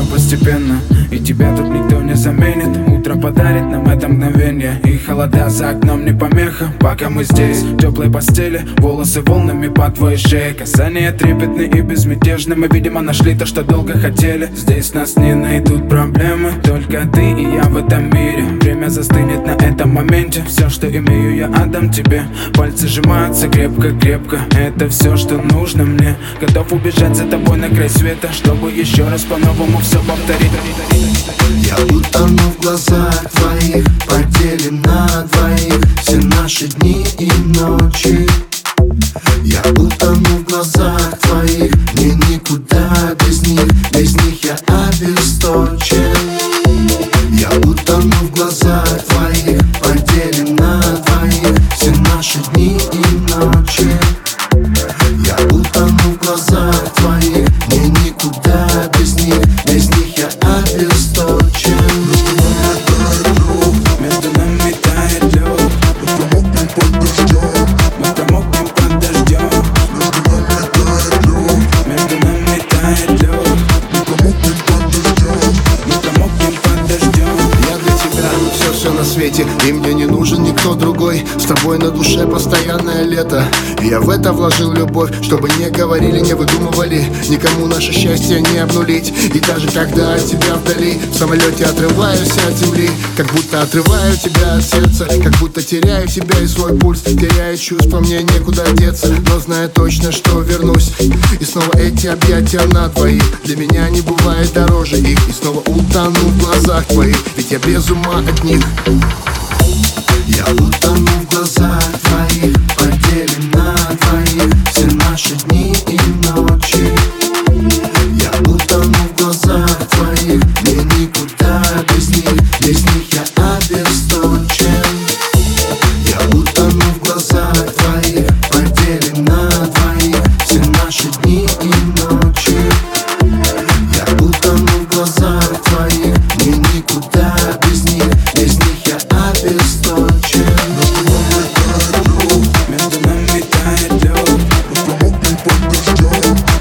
постепенно, и тебя тут никто не заменит. Утро подарит нам это мгновение, и холода за окном не помеха. Пока мы здесь, в теплой постели, волосы волнами по твоей шее. Касания трепетны и безмятежны. Мы, видимо, нашли то, что долго хотели. Здесь нас не найдут проблемы, только ты и я в этом мире. Время застынет на этом моменте. Все, что имею, я отдам тебе. Пальцы сжимаются крепко-крепко. Это все, что нужно мне. Готов убежать за тобой на край света, чтобы еще раз по-новому все повторить. Я утону в глазах твоих, поделим на двоих все наши дни и ночи. Я утону в глазах твоих, мне никуда без них я обесточен. Я утону в глазах твоих, поделим на двоих все наши дни и ночи. Я утону в глазах твоих, мне никуда без них я обесточен. Между нами тает лед, мы промокнем под дождем. Между нами тает лед, мы промокнем под дождем. Я для тебя все на свете, и мне не нужен никто другой. С тобой на душе постоянное лето. Я в это вложил любовь, чтобы не говорили, не выдумывали, никому наше счастье не обнулить. И даже когда от тебя вдали, в самолете отрываюсь от земли, как будто отрываю тебя от сердца, как будто теряю тебя и свой пульс. Теряю чувства, мне некуда деться, но знаю точно, что вернусь. И снова эти объятия на двоих, для меня не бывает дороже их. И снова утону в глазах твоих, ведь я без ума от них. Я утону в глазах твоих, поделим на двоих все наши дни и ночи. Я утону в глазах твоих, мне никуда без них я обесточен. Я утону в глазах твоих, поделим на двоих все наши дни и ночи. Я утону в глазах твоих, мне никуда без них я обесточен. Между нами тает лед,